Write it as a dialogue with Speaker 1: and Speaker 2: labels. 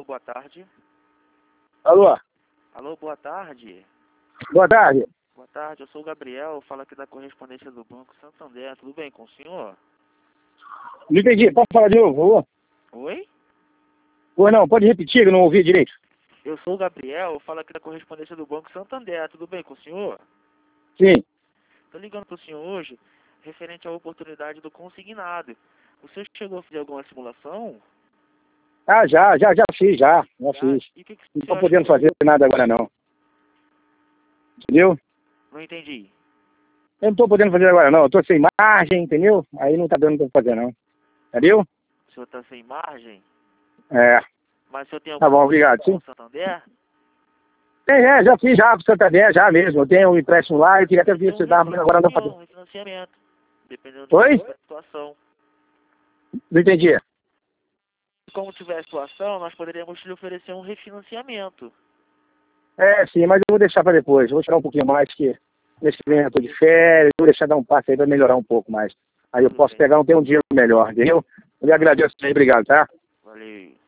Speaker 1: boa tarde.
Speaker 2: Alô?
Speaker 1: Alô, boa tarde.
Speaker 2: Boa tarde.
Speaker 1: Boa tarde, eu sou o Gabriel, falo aqui da correspondência do Banco Santander. Tudo bem com o senhor?
Speaker 2: Não entendi. Pode falar de novo, por favor?
Speaker 1: Oi?
Speaker 2: Ou não, pode repetir, que eu não ouvi direito.
Speaker 1: Eu sou o Gabriel, falo aqui da correspondência do Banco Santander. Tudo bem com o senhor?
Speaker 2: Sim.
Speaker 1: Tô ligando pro senhor hoje, referente à oportunidade do consignado. O senhor chegou a fazer alguma simulação?
Speaker 2: Ah, já fiz, já fiz.
Speaker 1: E o que
Speaker 2: Não
Speaker 1: o
Speaker 2: estou
Speaker 1: senhor
Speaker 2: podendo
Speaker 1: achou?
Speaker 2: fazer nada agora, não. Entendeu?
Speaker 1: Não entendi.
Speaker 2: Eu não estou podendo fazer agora, não. Eu estou sem margem, entendeu? Aí não tá dando pra fazer, não. Entendeu?
Speaker 1: O senhor tá sem margem?
Speaker 2: É.
Speaker 1: Mas o senhor tem
Speaker 2: Tá
Speaker 1: alguma
Speaker 2: bom, obrigado.
Speaker 1: com
Speaker 2: Sim.
Speaker 1: o Santander?
Speaker 2: Já fiz já pro Santander, já mesmo. Eu tenho um empréstimo lá e queria até ver
Speaker 1: Então,
Speaker 2: se dá, mas agora não dá pra...
Speaker 1: um refinanciamento. Dependendo de como
Speaker 2: Oi?
Speaker 1: tiver a situação.
Speaker 2: Não entendi.
Speaker 1: Como tiver a situação, nós poderíamos lhe oferecer um refinanciamento.
Speaker 2: É, sim, mas eu vou deixar pra depois. Eu vou esperar um pouquinho mais, que nesse mês eu tô de férias. Vou deixar dar um passo aí pra melhorar um pouco mais. Aí eu
Speaker 1: Tudo
Speaker 2: posso
Speaker 1: bem.
Speaker 2: pegar ter um dinheiro melhor, entendeu? Eu lhe agradeço aí, obrigado, tá?
Speaker 1: Valeu.